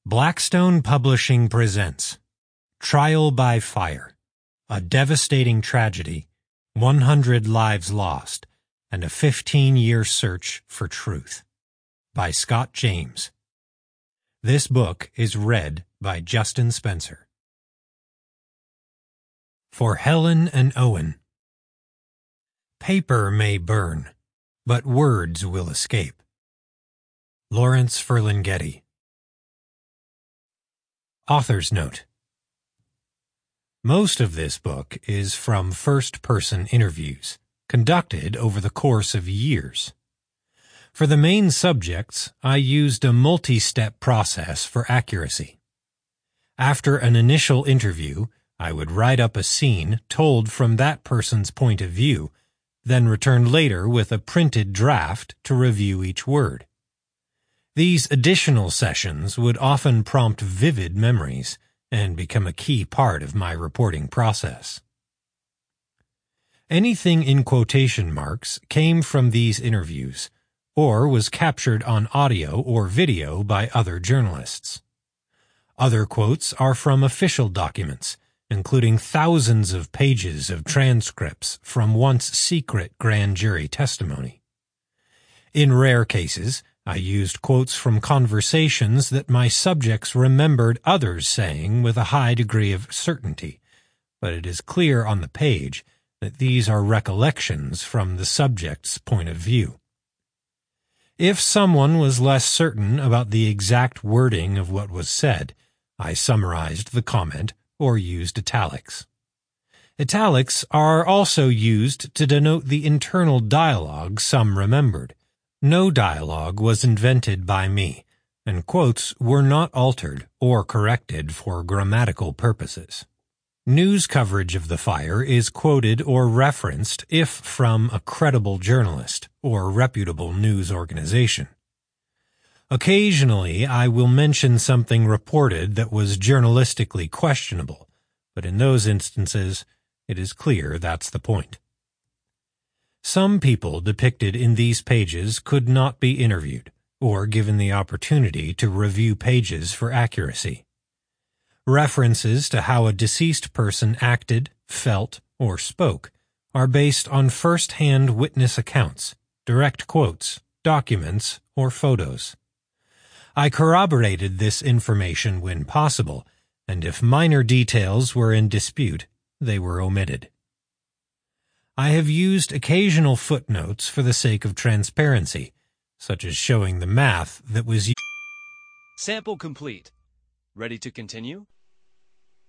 Blackstone Publishing presents Trial by Fire, a devastating tragedy, 100 lives lost, and a 15-year search for truth, by Scott James. This book is read by Justin Spencer. For Helen and Owen. Paper may burn, but words will escape. Lawrence Ferlinghetti. Author's Note. Most of this book is from first-person interviews, conducted over the course of years. For the main subjects, I used a multi-step process for accuracy. After an initial interview, I would write up a scene told from that person's point of view, then return later with a printed draft to review each word. These additional sessions would often prompt vivid memories and become a key part of my reporting process. Anything in quotation marks came from these interviews or was captured on audio or video by other journalists. Other quotes are from official documents, including thousands of pages of transcripts from once secret grand jury testimony. In rare cases, I used quotes from conversations that my subjects remembered others saying with a high degree of certainty, but it is clear on the page that these are recollections from the subject's point of view. If someone was less certain about the exact wording of what was said, I summarized the comment or used italics. Italics are also used to denote the internal dialogue some remembered. No dialogue was invented by me, and quotes were not altered or corrected for grammatical purposes. News coverage of the fire is quoted or referenced if from a credible journalist or reputable news organization. Occasionally, I will mention something reported that was journalistically questionable, but in those instances, it is clear that's the point. Some people depicted in these pages could not be interviewed or given the opportunity to review pages for accuracy. References to how a deceased person acted, felt, or spoke are based on first-hand witness accounts, direct quotes, documents, or photos. I corroborated this information when possible, and if minor details were in dispute, they were omitted. I have used occasional footnotes for the sake of transparency, such as showing the math that was used. Sample complete. Ready to continue?